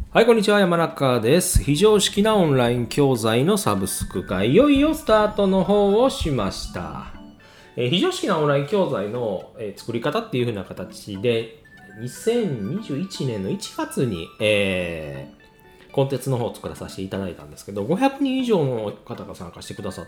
はい、こんにちは。山中です。非常識なオンライン教材のサブスクがいよいよスタートの方をしました。非常識なオンライン教材の、作り方っていう風な形で、2021年の1月に、コンテンツの方を作らさせていただいたんですけど、500人以上の方が参加してくださって、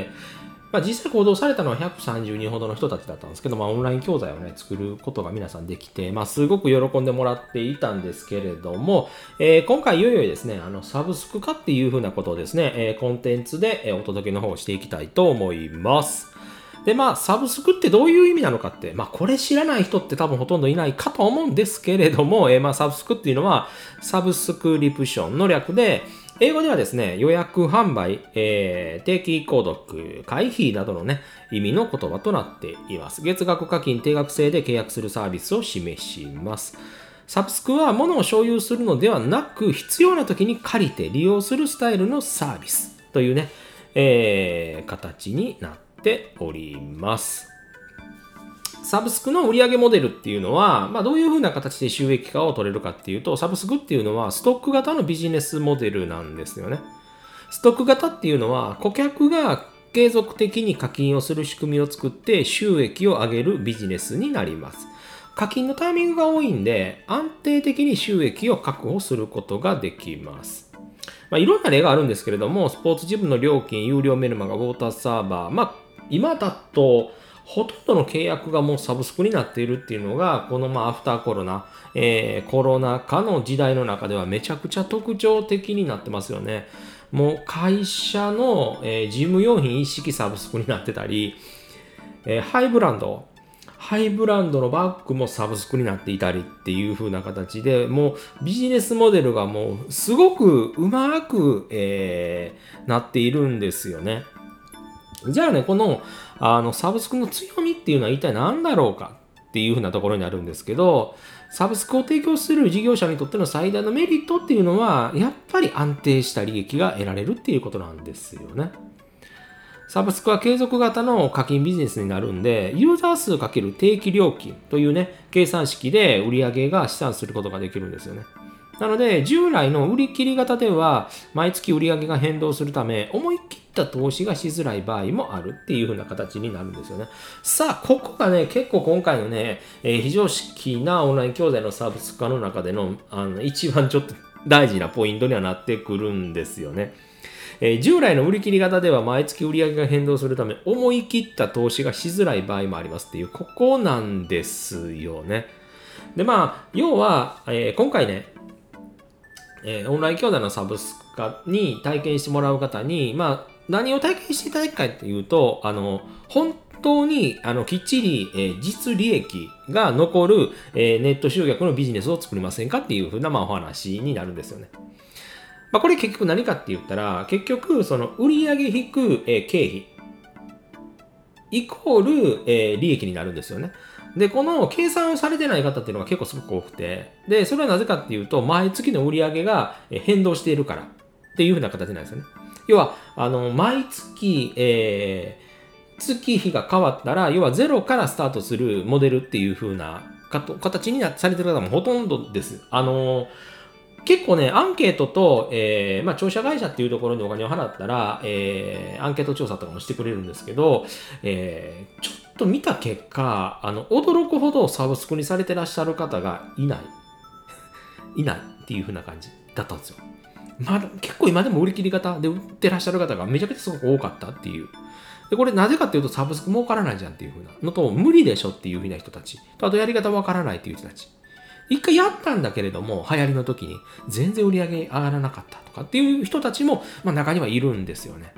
実際行動されたのは130人ほどの人たちだったんですけど、オンライン教材をね、作ることが皆さんできて、すごく喜んでもらっていたんですけれども、今回いよいよですね、サブスク化っていうふうなことをですね、コンテンツでお届けの方をしていきたいと思います。で、サブスクってどういう意味なのかって、これ知らない人って多分ほとんどいないかと思うんですけれども、サブスクっていうのは、サブスクリプションの略で、英語ではですね、予約販売、定期購読、会費などのね、意味の言葉となっています。月額課金定額制で契約するサービスを示します。サブスクは物を所有するのではなく、必要な時に借りて利用するスタイルのサービスというね、形になっております。サブスクの売上モデルっていうのは、どういう風な形で収益化を取れるかっていうと、サブスクっていうのはストック型のビジネスモデルなんですよね。ストック型っていうのは、顧客が継続的に課金をする仕組みを作って収益を上げるビジネスになります。課金のタイミングが多いんで、安定的に収益を確保することができます。いろんな例があるんですけれども、スポーツジムの料金、有料メルマガ、ウォーターサーバー、今だと、ほとんどの契約がもうサブスクになっているっていうのが、このアフターコロナ、コロナ禍の時代の中ではめちゃくちゃ特徴的になってますよね。もう会社の、事務用品一式サブスクになってたり、ハイブランドのバッグもサブスクになっていたりっていう風な形で、もうビジネスモデルがもうすごくうまく、なっているんですよね。じゃあね、このサブスクの強みっていうのは一体何だろうかっていう風なところになるんですけど、サブスクを提供する事業者にとっての最大のメリットっていうのは、やっぱり安定した利益が得られるっていうことなんですよね。サブスクは継続型の課金ビジネスになるんで、ユーザー数×定期料金というね、計算式で売上が試算することができるんですよね。なので、従来の売り切り型では、毎月売上が変動するため、思い切った投資がしづらい場合もあるっていう風な形になるんですよね。さあ、ここがね、結構今回のね、非常識なオンライン教材のサブスク化の中での、一番ちょっと大事なポイントにはなってくるんですよね。従来の売り切り型では毎月売上が変動するため思い切った投資がしづらい場合もありますっていう、ここなんですよね。で、要は、今回ね、オンライン教材のサブスク化に体験してもらう方に、何を体験していただきたいっていうと、本当にきっちり、実利益が残る、ネット集客のビジネスを作りませんかっていうふうな、お話になるんですよね。これ結局何かって言ったら、結局その売上引く、経費イコール、利益になるんですよね。で、この計算をされてない方っていうのが結構すごく多くて、で、それはなぜかっていうと、毎月の売上が変動しているからっていう風な形なんですよね。要は、毎月、月日が変わったら、要はゼロからスタートするモデルっていう風な形にされてる方もほとんどです。結構ね、アンケートと、調査会社っていうところにお金を払ったら、アンケート調査とかもしてくれるんですけど、ちょっと見た結果、驚くほどサブスクにされてらっしゃる方がいないっていう風な感じだったんですよ。結構今でも売り切り型で売ってらっしゃる方がめちゃくちゃすごく多かったっていう。で、これなぜかっていうとサブスク儲からないじゃんっていう風なのと、無理でしょっていう風な人たち。あとやり方わからないっていう人たち。一回やったんだけれども、流行りの時に全然売り上げ上がらなかったとかっていう人たちも、中にはいるんですよね。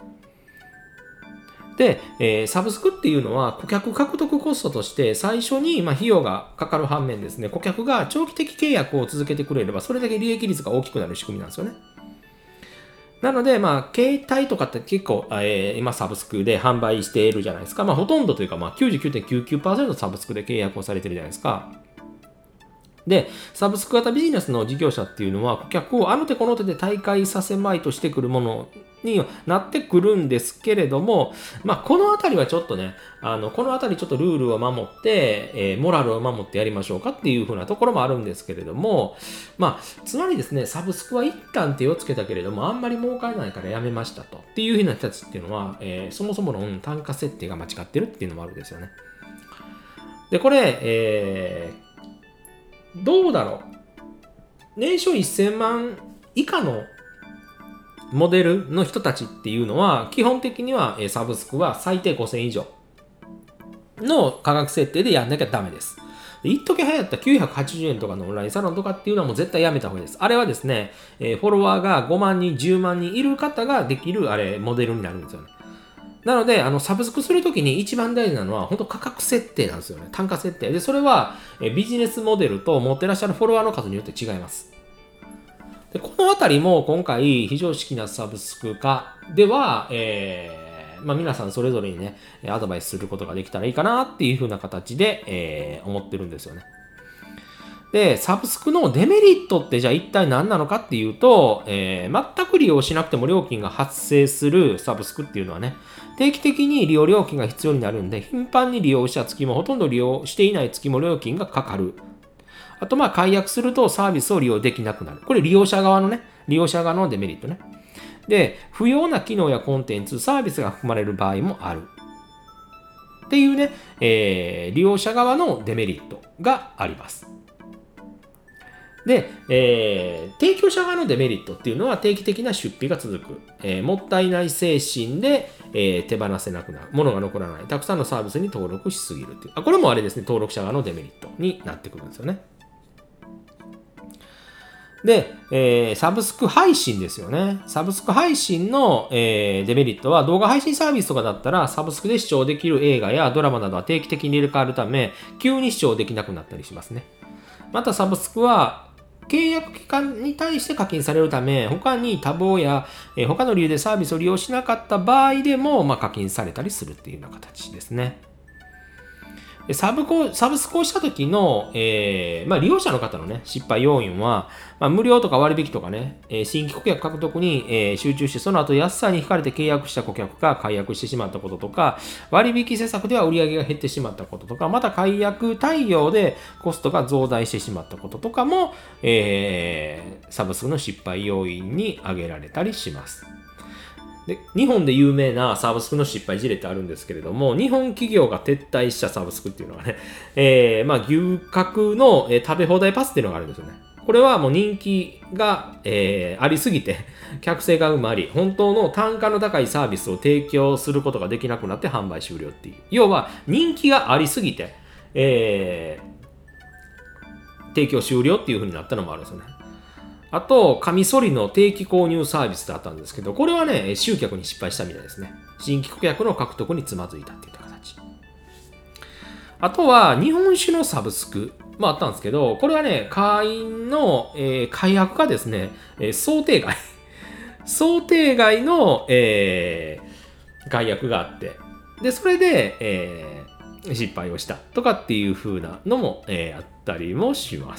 で、サブスクっていうのは顧客獲得コストとして最初に費用がかかる反面ですね、顧客が長期的契約を続けてくれればそれだけ利益率が大きくなる仕組みなんですよね。なので、携帯とかって結構、今サブスクで販売しているじゃないですか。ほとんどというか、99.99% サブスクで契約をされてるじゃないですか。で、サブスク型ビジネスの事業者っていうのは顧客をあの手この手で退会させまいとしてくるものになってくるんですけれども、このあたりはちょっとね、このあたりちょっとルールを守って、モラルを守ってやりましょうかっていう風なところもあるんですけれども、つまりですね、サブスクは一旦手をつけたけれども、あんまり儲からないからやめましたと。っていう風な人たちっていうのは、そもそもの単価設定が間違ってるっていうのもあるんですよね。で、これ、どうだろう。年商1000万以下のモデルの人たちっていうのは、基本的にはサブスクは最低5000以上の価格設定でやんなきゃダメです。一時流行った980円とかのオンラインサロンとかっていうのはもう絶対やめた方がいいです。あれはですね、フォロワーが5万人、10万人いる方ができるモデルになるんですよね。なので、サブスクするときに一番大事なのは、本当価格設定なんですよね。単価設定。で、それはビジネスモデルと持ってらっしゃるフォロワーの数によって違います。でこのあたりも今回非常識なサブスク化では、皆さんそれぞれにねアドバイスすることができたらいいかなっていう風な形で、思ってるんですよね。でサブスクのデメリットってじゃあ一体何なのかっていうと、全く利用しなくても料金が発生するサブスクっていうのはね定期的に利用料金が必要になるんで頻繁に利用した月もほとんど利用していない月も料金がかかる。あと解約するとサービスを利用できなくなる。これ利用者側のデメリットね。で、不要な機能やコンテンツ、サービスが含まれる場合もある。っていうね、利用者側のデメリットがあります。で、提供者側のデメリットっていうのは定期的な出費が続く。もったいない精神で、手放せなくなる。物が残らない。たくさんのサービスに登録しすぎるっていう。これもあれですね、登録者側のデメリットになってくるんですよね。で、サブスク配信ですよね。サブスク配信の、デメリットは動画配信サービスとかだったらサブスクで視聴できる映画やドラマなどは定期的に入れ替わるため急に視聴できなくなったりしますね。またサブスクは契約期間に対して課金されるため他に多忙や、他の理由でサービスを利用しなかった場合でも、課金されたりするっていうような形ですね。サブスクをした時の、利用者の方のね、失敗要因は、無料とか割引とかね、新規顧客獲得に、集中して、その後安さに惹かれて契約した顧客が解約してしまったこととか、割引施策では売上が減ってしまったこととか、また解約対応でコストが増大してしまったこととかも、サブスクの失敗要因に挙げられたりします。で日本で有名なサブスクの失敗事例ってあるんですけれども、日本企業が撤退したサブスクっていうのがね、牛角の食べ放題パスっていうのがあるんですよね。これはもう人気が、ありすぎて客性が埋まり、本当の単価の高いサービスを提供することができなくなって販売終了っていう。要は人気がありすぎて、提供終了っていう風になったのもあるんですよね。あと、カミソリの定期購入サービスだったんですけど、これはね、集客に失敗したみたいですね。新規顧客の獲得につまずいたっていった形。あとは、日本酒のサブスクもあったんですけど、これはね、会員の、解約がですね、想定外の、解約があって、で、それで、失敗をしたとかっていう風なのも、あったりもします。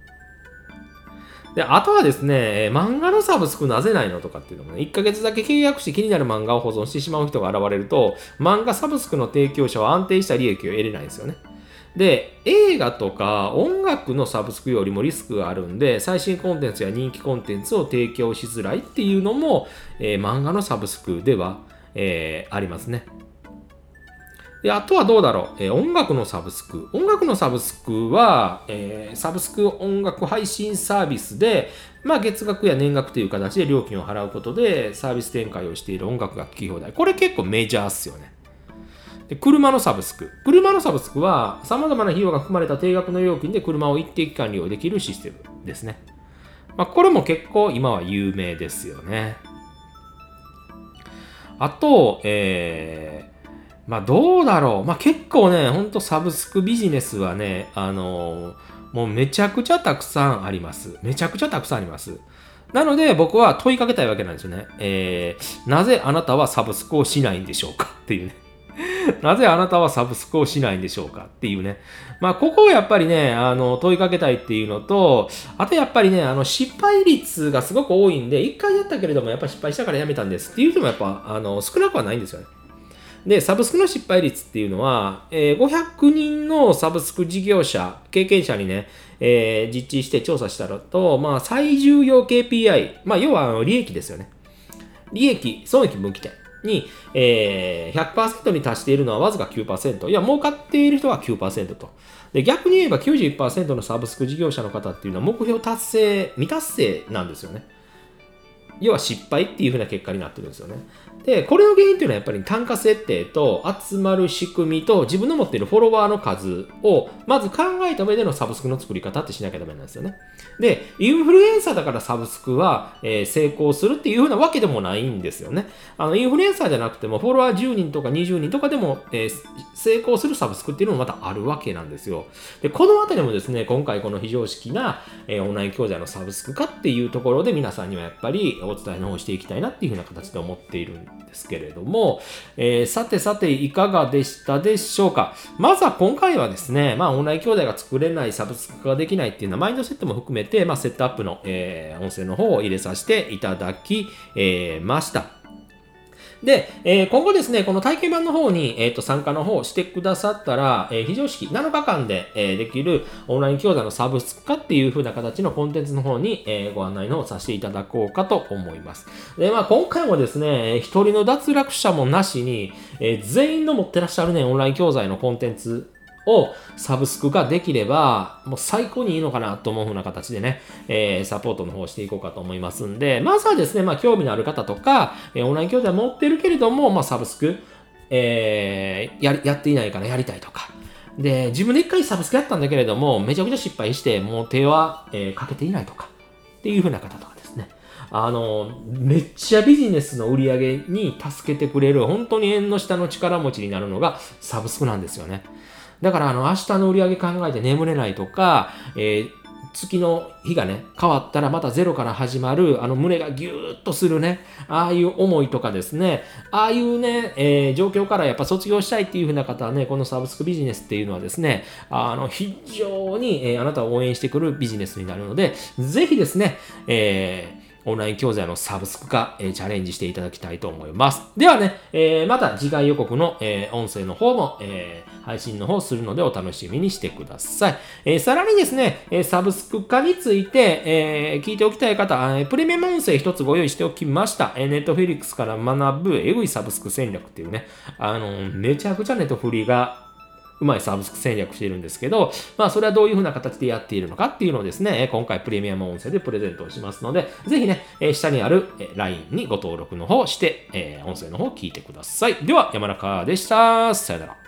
で、あとはですね、漫画のサブスクなぜないのとかっていうのもね、1ヶ月だけ契約して気になる漫画を保存してしまう人が現れると、漫画サブスクの提供者は安定した利益を得れないんですよね。で、映画とか音楽のサブスクよりもリスクがあるんで、最新コンテンツや人気コンテンツを提供しづらいっていうのも、漫画のサブスクでは、ありますね。で、あとはどうだろう、音楽のサブスク。音楽のサブスクは、サブスク音楽配信サービスで、月額や年額という形で料金を払うことでサービス展開をしている音楽が聴き放題。これ結構メジャーっすよね。で、車のサブスク。車のサブスクは様々な費用が含まれた定額の料金で車を一定期間利用できるシステムですね。これも結構今は有名ですよね。あと、どうだろう。結構ね、ほんとサブスクビジネスはね、もうめちゃくちゃたくさんあります。なので僕は問いかけたいわけなんですよね。なぜあなたはサブスクをしないんでしょうかっていうね。 なぜあなたはサブスクをしないんでしょうかっていうね。まあ、ここをやっぱりね、問いかけたいっていうのと、あとやっぱりね、失敗率がすごく多いんで、一回やったけれども、やっぱり失敗したからやめたんですっていう人もやっぱ、少なくはないんですよね。で、サブスクの失敗率っていうのは、500人のサブスク事業者、経験者にね、実地して調査したらと、まあ、最重要 KPI、まあ、要は利益ですよね。利益、損益分岐点に、100% に達しているのはわずか 9%。いや、儲かっている人は 9% と。で、逆に言えば 91% のサブスク事業者の方っていうのは目標達成、未達成なんですよね。要は失敗っていう風な結果になってるんですよね。で、これの原因っていうのはやっぱり単価設定と集まる仕組みと自分の持っているフォロワーの数をまず考えた上でのサブスクの作り方ってしなきゃダメなんですよね。で、インフルエンサーだからサブスクは、成功するっていう風なわけでもないんですよね。インフルエンサーじゃなくてもフォロワー10人とか20人とかでも、成功するサブスクっていうのもまたあるわけなんですよ。で、このあたりもですね、今回この非常識な、オンライン教材のサブスク化っていうところで皆さんにはやっぱりお伝えの方していきたいなっていう風な形で思っているんですけれども、さていかがでしたでしょうか。まずは今回はですね、まあオンライン教材が作れない、サブスク化ができないっていうのはマインドセットも含めて、まあセットアップの、音声の方を入れさせていただき、ました。で、今後ですね、この体験版の方に、参加の方してくださったら、非常識7日間で、できるオンライン教材のサブスク化っていう風な形のコンテンツの方に、ご案内の方をさせていただこうかと思います。で、まあ今回もですね、一人の脱落者もなしに、全員の持ってらっしゃるね、オンライン教材のコンテンツをサブスク化できれば、もう最高にいいのかなと思う風な形でね、サポートの方をしていこうかと思いますんで、まずはですね、まあ興味のある方とか、オンライン教材持ってるけれども、まあサブスク、やっていないからやりたいとか、で、自分で一回サブスクやったんだけれども、めちゃくちゃ失敗して、もう手は、かけていないとか、っていう風な方とかですね。めっちゃビジネスの売り上げに助けてくれる、本当に縁の下の力持ちになるのがサブスクなんですよね。だから明日の売り上げ考えて眠れないとか、月の日がね、変わったらまたゼロから始まる、胸がギューッとするね、ああいう思いとかですね、ああいうね、状況からやっぱ卒業したいっていう風な方はね、このサブスクビジネスっていうのはですね、非常に、あなたを応援してくるビジネスになるので、ぜひですね、オンライン教材のサブスク化、チャレンジしていただきたいと思います。ではね、また次回予告の、音声の方も、配信の方するのでお楽しみにしてください。さらにですね、サブスク化について、聞いておきたい方、プレミアム音声一つご用意しておきました。ネットフェリックスから学ぶエグいサブスク戦略っていうね、めちゃくちゃネットフリがうまいサブスク戦略しているんですけど、まあそれはどういう風な形でやっているのかっていうのをですね、今回プレミアム音声でプレゼントをしますので、ぜひね、下にある LINE にご登録の方して、音声の方を聞いてください。では、山中でした。さよなら。